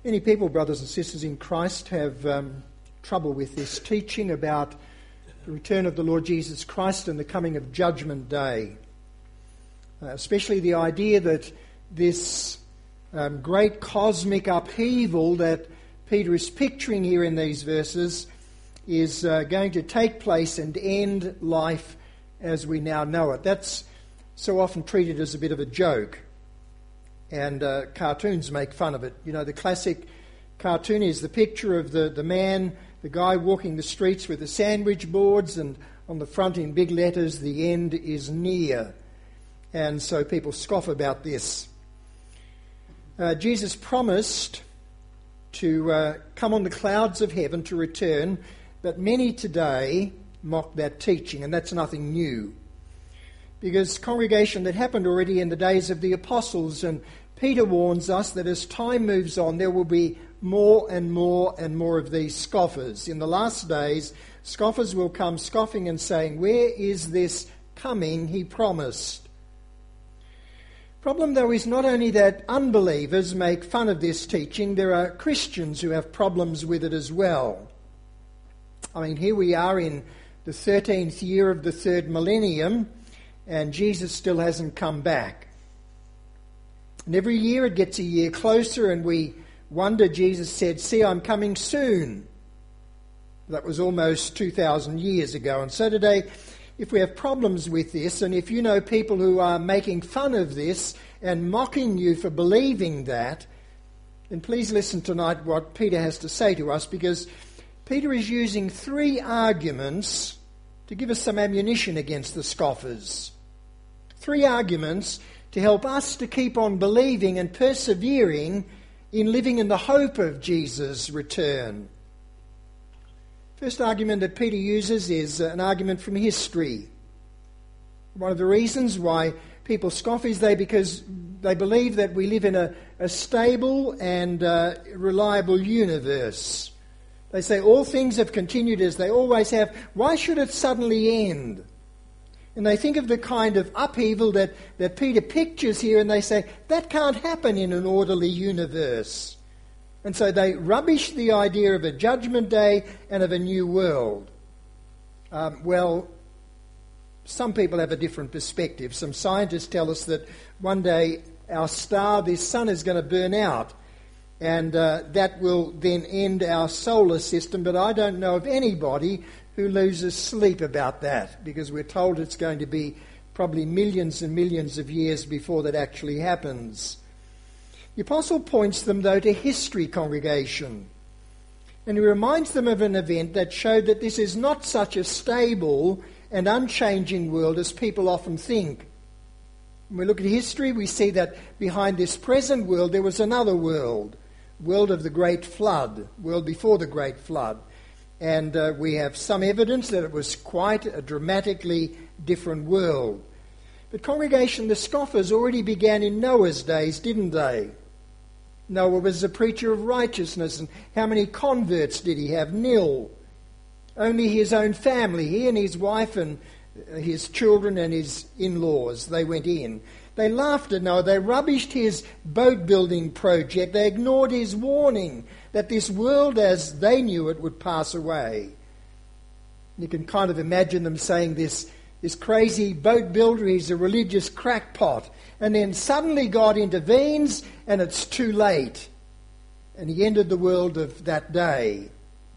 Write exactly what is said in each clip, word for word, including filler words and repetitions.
Many people, brothers and sisters in Christ, have um, trouble with this teaching about the return of the Lord Jesus Christ and the coming of Judgment Day. Uh, especially the idea that this um, great cosmic upheaval that Peter is picturing here in these verses is uh, going to take place and end life as we now know it. That's so often treated as a bit of a joke. And uh, cartoons make fun of it. You know, the classic cartoon is the picture of the, the man, the guy walking the streets with the sandwich boards, and on the front in big letters, the end is near. And so people scoff about this. Uh, Jesus promised to uh, come on the clouds of heaven to return, but many today mock that teaching, and that's nothing new. Because congregation, that happened already in the days of the apostles, and Peter warns us that as time moves on, there will be more and more and more of these scoffers. In the last days, scoffers will come scoffing and saying, "Where is this coming he promised?" Problem, though, is not only that unbelievers make fun of this teaching, there are Christians who have problems with it as well. I mean, here we are in the thirteenth year of the third millennium, and Jesus still hasn't come back. And every year it gets a year closer, and we wonder, Jesus said, "See, I'm coming soon." That was almost two thousand years ago. And so today, if we have problems with this, and if you know people who are making fun of this and mocking you for believing that, then please listen tonight what Peter has to say to us, because Peter is using three arguments to give us some ammunition against the scoffers. Three arguments to help us to keep on believing and persevering in living in the hope of Jesus' return. First argument that Peter uses is an argument from history. One of the reasons why people scoff is they because they believe that we live in a, a stable and uh, reliable universe. They say all things have continued as they always have. Why should it suddenly end? And they think of the kind of upheaval that, that Peter pictures here, and they say, that can't happen in an orderly universe. And so they rubbish the idea of a judgment day and of a new world. Um, well, some people have a different perspective. Some scientists tell us that one day our star, this sun, is going to burn out, and uh, that will then end our solar system. But I don't know of anybody who loses sleep about that, because we're told it's going to be probably millions and millions of years before that actually happens. The apostle points them, though, to history, congregation. And he reminds them of an event that showed that this is not such a stable and unchanging world as people often think. When we look at history, we see that behind this present world there was another world, world of the Great Flood, world before the Great Flood. And uh, we have some evidence that it was quite a dramatically different world. But congregation, the scoffers already began in Noah's days, didn't they? Noah was a preacher of righteousness, and how many converts did he have? Nil. Only his own family, he and his wife and his children and his in-laws, they went in. They laughed at Noah, they rubbished his boat building project, they ignored his warning that this world as they knew it would pass away. You can kind of imagine them saying this, this crazy boat builder, he's a religious crackpot. And then suddenly God intervenes and it's too late. And he ended the world of that day.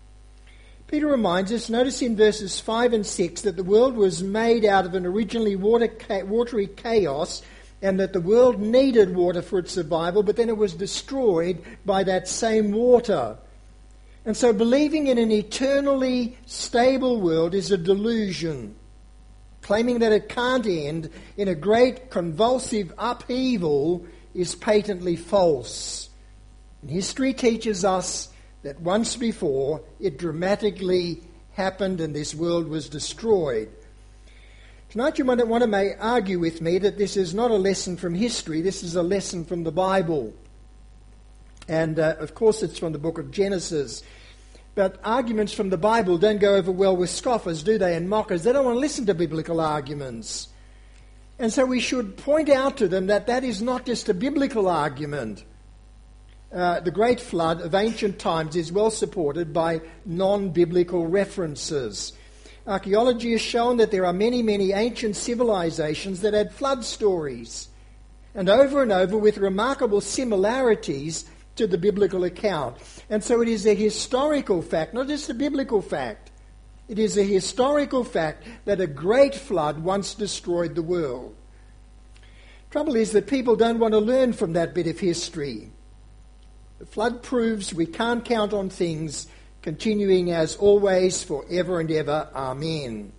Peter reminds us, notice in verses five and six, that the world was made out of an originally water, watery chaos, and that the world needed water for its survival, but then it was destroyed by that same water. And so believing in an eternally stable world is a delusion. Claiming that it can't end in a great convulsive upheaval is patently false. And history teaches us that once before it dramatically happened and this world was destroyed. Tonight you might want to argue with me that this is not a lesson from history, this is a lesson from the Bible. And uh, of course it's from the book of Genesis. But arguments from the Bible don't go over well with scoffers, do they, and mockers? They don't want to listen to biblical arguments. And so we should point out to them that that is not just a biblical argument. uh, the Great Flood of ancient times is well supported by non-biblical references. Archaeology has shown that there are many, many ancient civilizations that had flood stories, and over and over with remarkable similarities to the biblical account. And so it is a historical fact, not just a biblical fact. It is a historical fact that a great flood once destroyed the world. Trouble is that people don't want to learn from that bit of history. The flood proves we can't count on things continuing as always, forever and ever. Amen.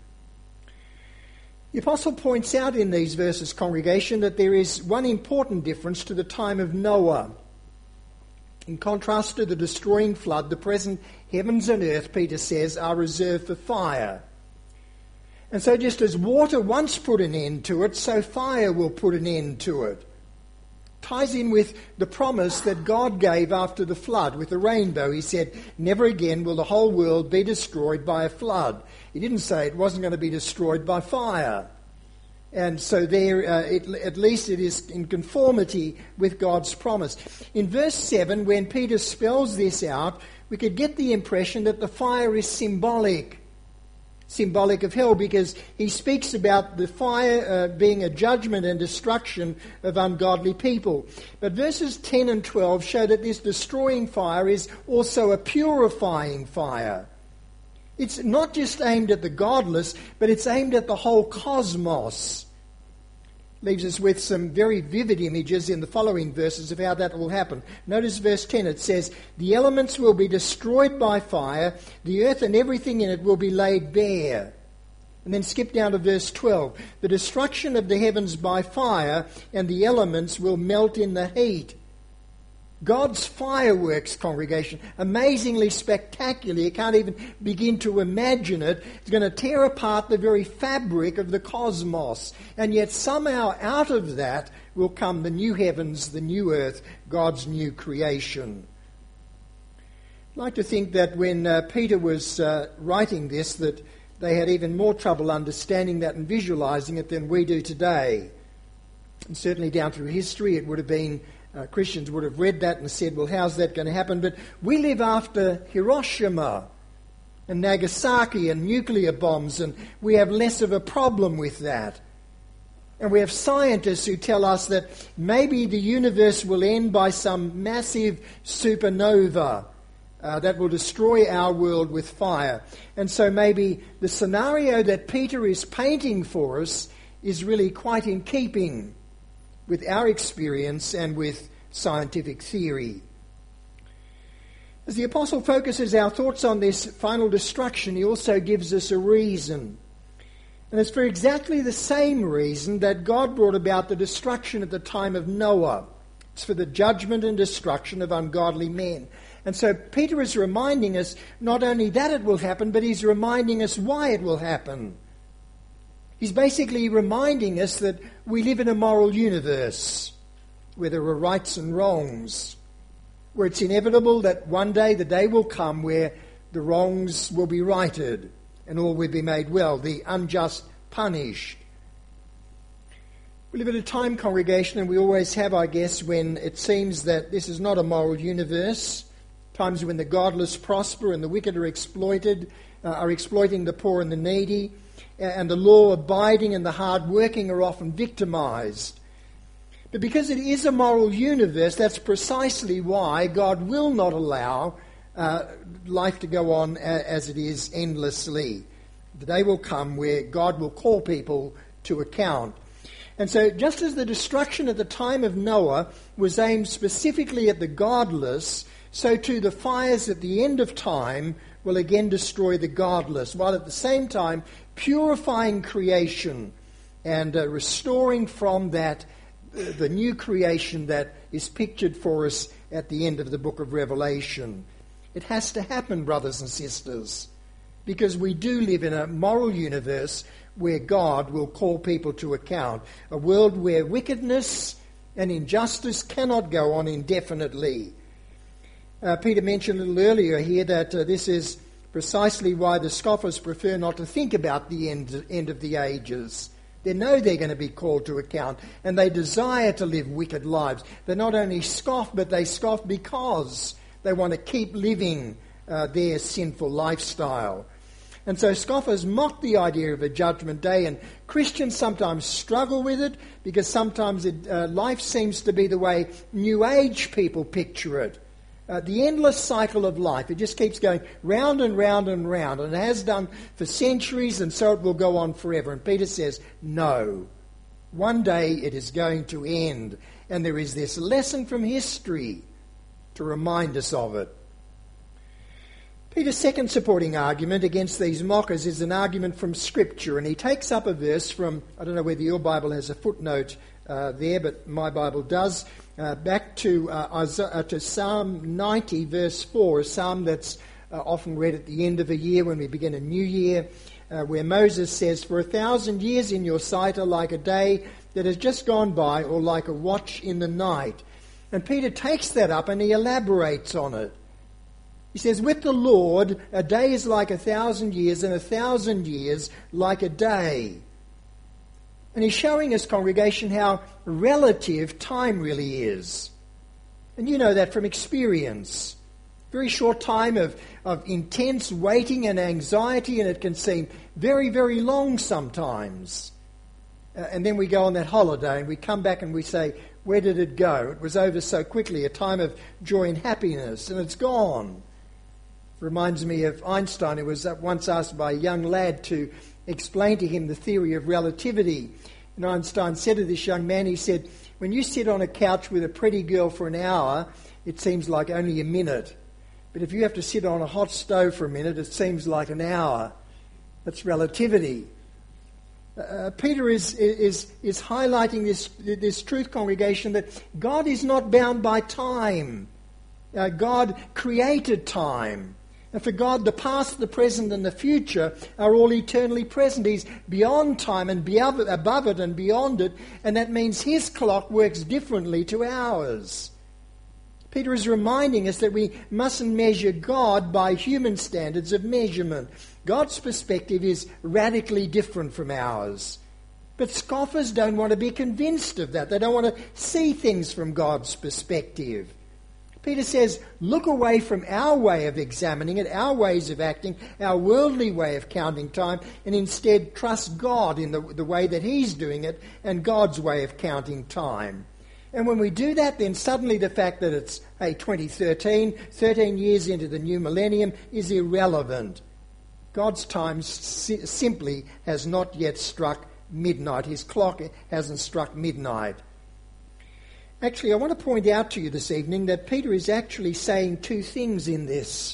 The Apostle points out in these verses, congregation, that there is one important difference to the time of Noah. In contrast to the destroying flood, the present heavens and earth, Peter says, are reserved for fire. And so just as water once put an end to it, so fire will put an end to it. Ties in with the promise that God gave after the flood with the rainbow. He said, never again will the whole world be destroyed by a flood. He didn't say it wasn't going to be destroyed by fire. And so there, uh, it, at least it is in conformity with God's promise. In verse seven, when Peter spells this out, we could get the impression that the fire is symbolic. Symbolic of hell, because he speaks about the fire uh, being a judgment and destruction of ungodly people. But verses ten and twelve show that this destroying fire is also a purifying fire. It's not just aimed at the godless, but it's aimed at the whole cosmos. Leaves us with some very vivid images in the following verses of how that will happen. Notice verse ten, it says, the elements will be destroyed by fire, the earth and everything in it will be laid bare. And then skip down to verse twelve. The destruction of the heavens by fire, and the elements will melt in the heat. God's fireworks, congregation, amazingly spectacular. You can't even begin to imagine it. It's going to tear apart the very fabric of the cosmos. And yet somehow out of that will come the new heavens, the new earth, God's new creation. I'd like to think that when uh, Peter was uh, writing this, that they had even more trouble understanding that and visualizing it than we do today. And certainly down through history it would have been Uh, Christians would have read that and said, well, how's that going to happen? But we live after Hiroshima and Nagasaki and nuclear bombs, and we have less of a problem with that. And we have scientists who tell us that maybe the universe will end by some massive supernova uh, that will destroy our world with fire. And so maybe the scenario that Peter is painting for us is really quite in keeping with our experience and with scientific theory. As the Apostle focuses our thoughts on this final destruction, he also gives us a reason. And it's for exactly the same reason that God brought about the destruction at the time of Noah. It's for the judgment and destruction of ungodly men. And so Peter is reminding us not only that it will happen, but he's reminding us why it will happen. He's basically reminding us that we live in a moral universe where there are rights and wrongs, where it's inevitable that one day the day will come where the wrongs will be righted and all will be made well, the unjust punished. We live at a time, congregation, and we always have, I guess, when it seems that this is not a moral universe, times when the godless prosper and the wicked are exploited, uh, are exploiting the poor and the needy, and the law-abiding and the hard-working are often victimised. But because it is a moral universe, that's precisely why God will not allow uh, life to go on as it is endlessly. The day will come where God will call people to account. And so just as the destruction at the time of Noah was aimed specifically at the godless, so too the fires at the end of time will again destroy the godless, while at the same time purifying creation and uh, restoring from that uh, the new creation that is pictured for us at the end of the book of Revelation. It has to happen, brothers and sisters, because we do live in a moral universe where God will call people to account, a world where wickedness and injustice cannot go on indefinitely. Uh, Peter mentioned a little earlier here that uh, this is precisely why the scoffers prefer not to think about the end, end of the ages. They know they're going to be called to account, and they desire to live wicked lives. They not only scoff, but they scoff because they want to keep living uh, their sinful lifestyle. And so scoffers mock the idea of a judgment day, and Christians sometimes struggle with it because sometimes it, uh, life seems to be the way New Age people picture it. Uh, the endless cycle of life. It just keeps going round and round and round, and it has done for centuries, and so it will go on forever. And Peter says, no, one day it is going to end. And there is this lesson from history to remind us of it. Peter's second supporting argument against these mockers is an argument from Scripture, and he takes up a verse from, I don't know whether your Bible has a footnote uh, there, but my Bible does, uh, back to, uh, Isaiah, uh, to Psalm ninety, verse four, a psalm that's uh, often read at the end of a year when we begin a new year, uh, where Moses says, "For a thousand years in your sight are like a day that has just gone by, or like a watch in the night." And Peter takes that up and he elaborates on it. He says, with the Lord, a day is like a thousand years, and a thousand years like a day. And he's showing his congregation how relative time really is. And you know that from experience. Very short time of, of intense waiting and anxiety, and it can seem very, very long sometimes. Uh, and then we go on that holiday and we come back and we say, where did it go? It was over so quickly, a time of joy and happiness, and it's gone. Reminds me of Einstein, who was once asked by a young lad to explain to him the theory of relativity. And Einstein said to this young man, he said, when you sit on a couch with a pretty girl for an hour, it seems like only a minute. But if you have to sit on a hot stove for a minute, it seems like an hour. That's relativity. Uh, Peter is, is, is highlighting this, this truth, congregation, that God is not bound by time. Uh, God created time. And for God, the past, the present, and the future are all eternally present. He's beyond time and above it and beyond it, and that means his clock works differently to ours. Peter is reminding us that we mustn't measure God by human standards of measurement. God's perspective is radically different from ours. But scoffers don't want to be convinced of that. They don't want to see things from God's perspective. Peter says, look away from our way of examining it, our ways of acting, our worldly way of counting time, and instead trust God in the, the way that he's doing it and God's way of counting time. And when we do that, then suddenly the fact that it's, hey, twenty thirteen, thirteen years into the new millennium is irrelevant. God's time si- simply has not yet struck midnight. His clock hasn't struck midnight. Actually, I want to point out to you this evening that Peter is actually saying two things in this.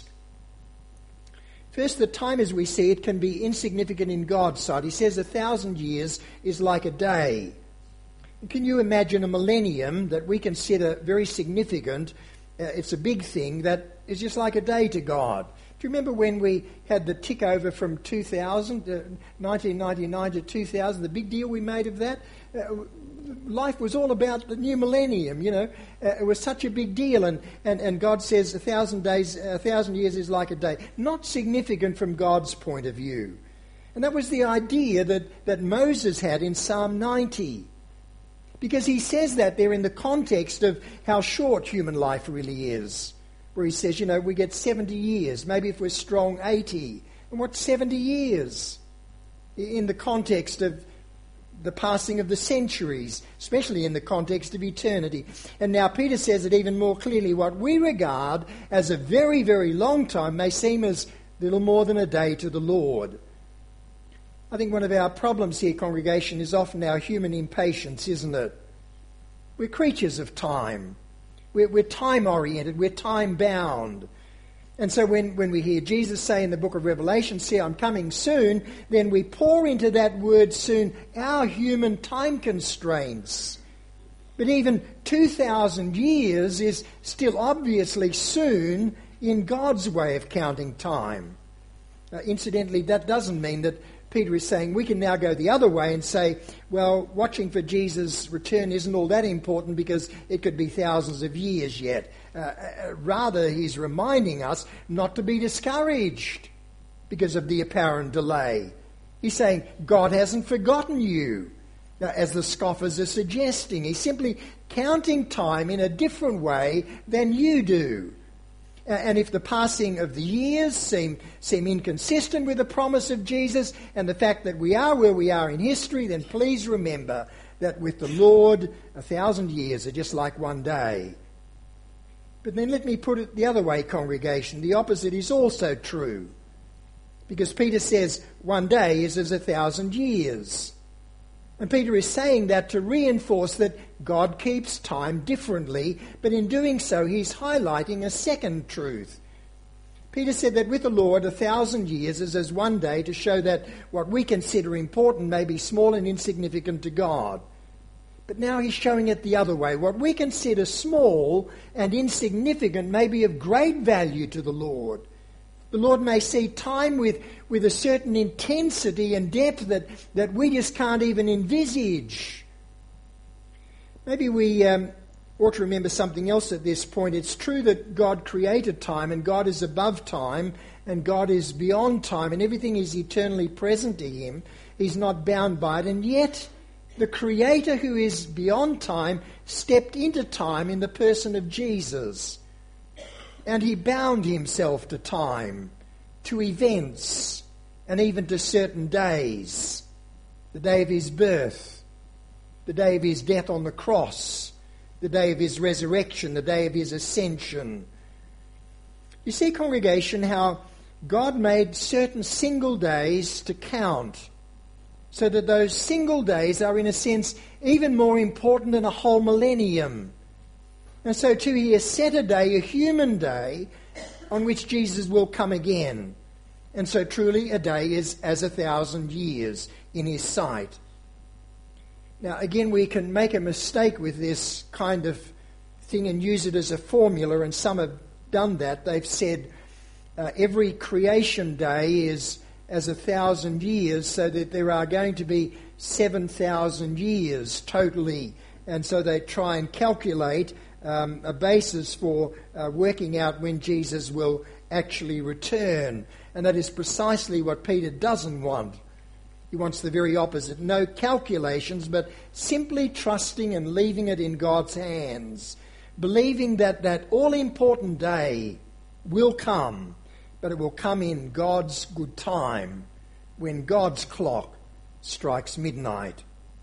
First, that time as we see it can be insignificant in God's sight. He says a thousand years is like a day. Can you imagine a millennium that we consider very significant? Uh, it's a big thing that is just like a day to God. Do you remember when we had the tick over from two thousand, uh, nineteen ninety-nine to two thousand, the big deal we made of that? Uh, life was all about the new millennium, you know. Uh, it was such a big deal, and, and, and God says a thousand days, a thousand years is like a day. Not significant from God's point of view. And that was the idea that, that Moses had in Psalm ninety. Because he says that there in the context of how short human life really is. Where he says, you know, we get seventy years, maybe if we're strong, eighty. And what's seventy years? In the context of the passing of the centuries, especially in the context of eternity. And now Peter says it even more clearly. What we regard as a very, very long time may seem as little more than a day to the Lord. I think one of our problems here, congregation, is often our human impatience, isn't it? We're creatures of time. We're, we're time-oriented. We're time-bound. And so when, when we hear Jesus say in the book of Revelation, see, I'm coming soon, then we pour into that word soon our human time constraints. But even two thousand years is still obviously soon in God's way of counting time. Uh, incidentally, that doesn't mean that Peter is saying we can now go the other way and say, well, watching for Jesus' return isn't all that important because it could be thousands of years yet. Uh, rather, he's reminding us not to be discouraged because of the apparent delay. He's saying God hasn't forgotten you. as the scoffers are suggesting. He's simply counting time in a different way than you do. And if the passing of the years seem, seem inconsistent with the promise of Jesus and the fact that we are where we are in history, then please remember that with the Lord, a thousand years are just like one day. But then let me put it the other way, congregation. The opposite is also true. Because Peter says one day is as a thousand years. And Peter is saying that to reinforce that God keeps time differently, but in doing so he's highlighting a second truth. Peter said that with the Lord a thousand years is as one day, to show that what we consider important may be small and insignificant to God. But now he's showing it the other way. What we consider small and insignificant may be of great value to the Lord. The Lord may see time with, with a certain intensity and depth that, that we just can't even envisage. Maybe we um, ought to remember something else at this point. It's true that God created time and God is above time and God is beyond time and everything is eternally present to him. He's not bound by it, and yet the Creator who is beyond time stepped into time in the person of Jesus. And he bound himself to time, to events, and even to certain days. The day of his birth, the day of his death on the cross, the day of his resurrection, the day of his ascension. You see, congregation, how God made certain single days to count, so that those single days are, in a sense, even more important than a whole millennium. And so too he has set a day, a human day, on which Jesus will come again. And so truly a day is as a thousand years in his sight. Now again, we can make a mistake with this kind of thing and use it as a formula, and some have done that. They've said uh, every creation day is as a thousand years, so that there are going to be seven thousand years totally. And so they try and calculate Um, a basis for uh, working out when Jesus will actually return. And that is precisely what Peter doesn't want. He wants the very opposite. No calculations, but simply trusting and leaving it in God's hands. Believing that that all-important day will come, but it will come in God's good time, when God's clock strikes midnight.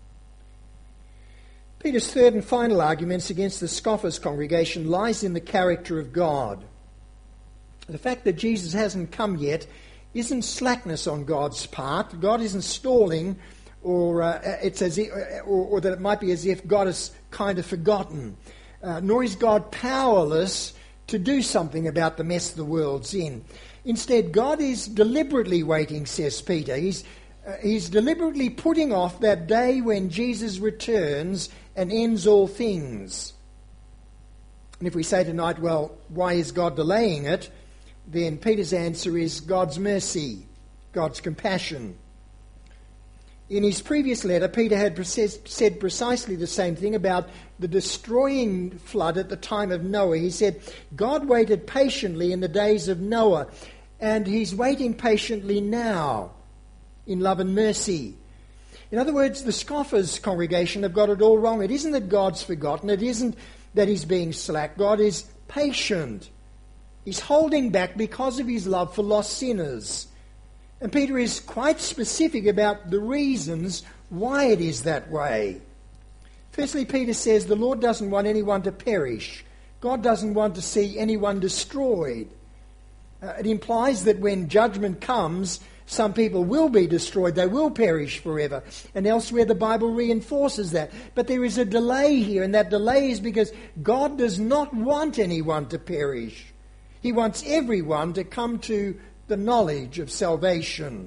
Peter's third and final argument against the scoffers' congregation lies in the character of God. The fact that Jesus hasn't come yet isn't slackness on God's part. God isn't stalling, or uh, it's as if, or, or that it might be as if God has kind of forgotten. Uh, nor is God powerless to do something about the mess the world's in. Instead, God is deliberately waiting, says Peter. He's Uh, he's deliberately putting off that day when Jesus returns and ends all things. And if we say tonight, well, why is God delaying it? Then Peter's answer is God's mercy, God's compassion. In his previous letter, Peter had said precisely the same thing about the destroying flood at the time of Noah. He said, God waited patiently in the days of Noah, and he's waiting patiently now, in love and mercy. In other words, the scoffers' congregation have got it all wrong. It isn't that God's forgotten. It isn't that he's being slack. God is patient. He's holding back because of his love for lost sinners. And Peter is quite specific about the reasons why it is that way. Firstly, Peter says the Lord doesn't want anyone to perish. God doesn't want to see anyone destroyed. Uh, it implies that when judgment comes, some people will be destroyed. They will perish forever. And elsewhere the Bible reinforces that. But there is a delay here, and that delay is because God does not want anyone to perish. He wants everyone to come to the knowledge of salvation.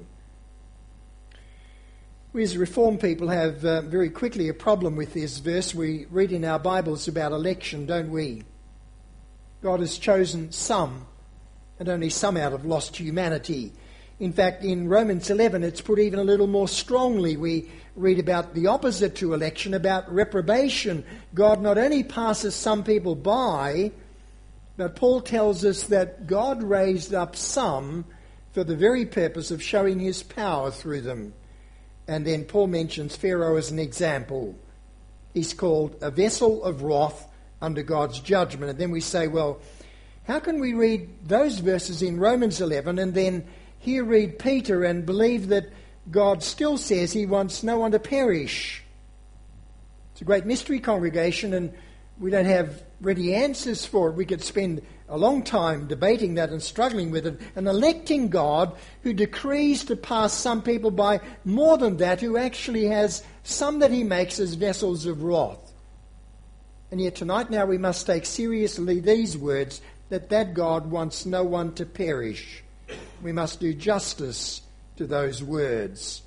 We as Reformed people have uh, very quickly a problem with this verse. We read in our Bibles about election, don't we? God has chosen some, and only some out of lost humanity. In fact, in Romans eleven, it's put even a little more strongly. We read about the opposite to election, about reprobation. God not only passes some people by, but Paul tells us that God raised up some for the very purpose of showing his power through them. And then Paul mentions Pharaoh as an example. He's called a vessel of wrath under God's judgment. And then we say, well, how can we read those verses in Romans eleven and then here read Peter and believe that God still says he wants no one to perish? It's a great mystery, congregation, and we don't have ready answers for it. We could spend a long time debating that and struggling with it, and electing God who decrees to pass some people by, more than that, who actually has some that he makes as vessels of wrath. And yet tonight now we must take seriously these words, that that God wants no one to perish. We must do justice to those words.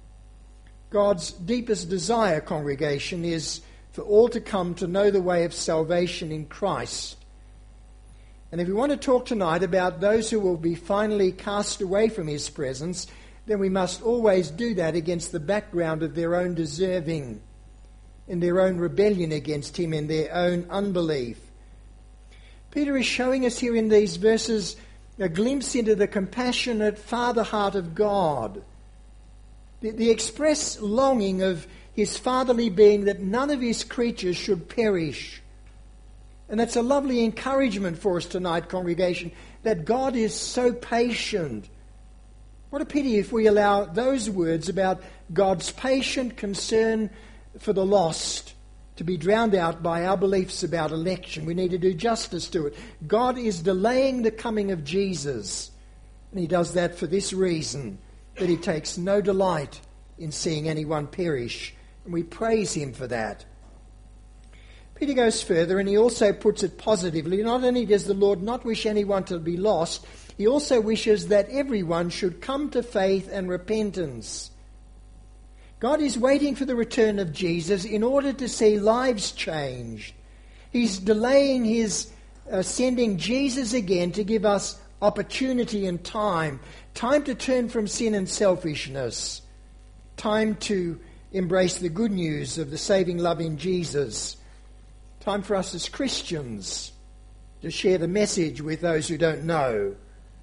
God's deepest desire, congregation, is for all to come to know the way of salvation in Christ. And if we want to talk tonight about those who will be finally cast away from his presence, then we must always do that against the background of their own deserving, in their own rebellion against him, in their own unbelief. Peter is showing us here in these verses a glimpse into the compassionate Father heart of God, the, the express longing of his fatherly being that none of his creatures should perish. And that's a lovely encouragement for us tonight, congregation, that God is so patient. What a pity if we allow those words about God's patient concern for the lost to be drowned out by our beliefs about election. We need to do justice to it. God is delaying the coming of Jesus, and he does that for this reason, that he takes no delight in seeing anyone perish, and we praise him for that. Peter goes further, and he also puts it positively. Not only does the Lord not wish anyone to be lost, he also wishes that everyone should come to faith and repentance. God is waiting for the return of Jesus in order to see lives changed. He's delaying his uh, sending Jesus again to give us opportunity and time. Time to turn from sin and selfishness. Time to embrace the good news of the saving love in Jesus. Time for us as Christians to share the message with those who don't know.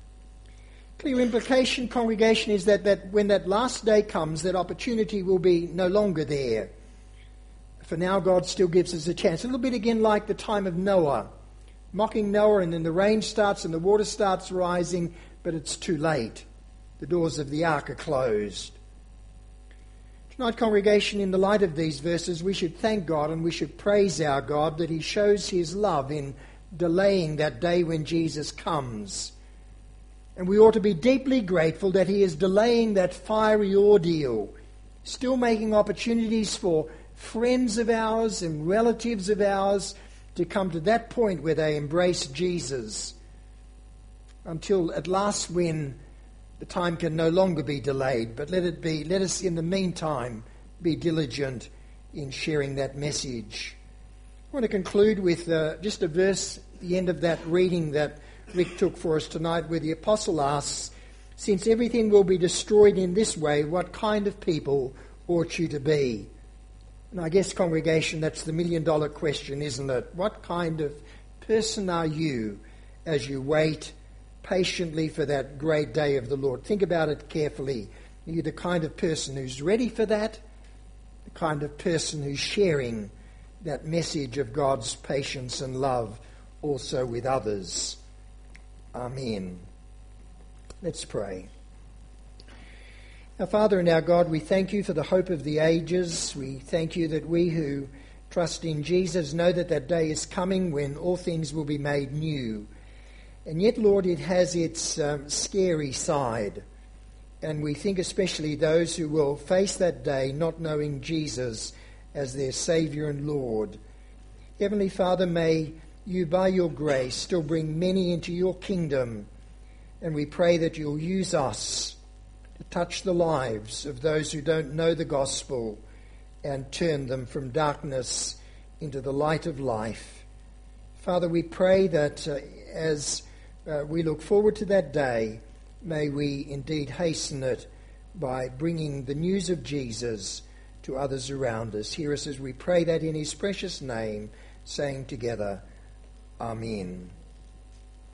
Clear implication, congregation, is that, that when that last day comes, that opportunity will be no longer there. For now, God still gives us a chance. A little bit again like the time of Noah. Mocking Noah, and then the rain starts and the water starts rising, but it's too late. The doors of the ark are closed. Tonight, congregation, in the light of these verses, we should thank God and we should praise our God that he shows his love in delaying that day when Jesus comes. And we ought to be deeply grateful that he is delaying that fiery ordeal, still making opportunities for friends of ours and relatives of ours to come to that point where they embrace Jesus, until at last when the time can no longer be delayed. But let it be, let us in the meantime be diligent in sharing that message. I want to conclude with uh, just a verse at the end of that reading that Rick took for us tonight, where the apostle asks, since everything will be destroyed in this way, what kind of people ought you to be? And I guess, congregation, that's the million dollar question, isn't it? What kind of person are you as you wait patiently for that great day of the Lord? Think about it carefully. Are you the kind of person who's ready for that? The kind of person who's sharing that message of God's patience and love also with others? Amen. Let's pray. Our Father and our God, we thank you for the hope of the ages. We thank you that we who trust in Jesus know that that day is coming when all things will be made new. And yet, Lord, it has its um, scary side. And we think especially those who will face that day not knowing Jesus as their Saviour and Lord. Heavenly Father, may you, by your grace, still bring many into your kingdom. And we pray that you'll use us to touch the lives of those who don't know the gospel and turn them from darkness into the light of life. Father, we pray that uh, as uh, we look forward to that day, may we indeed hasten it by bringing the news of Jesus to others around us. Hear us as we pray that in his precious name, saying together, Amen.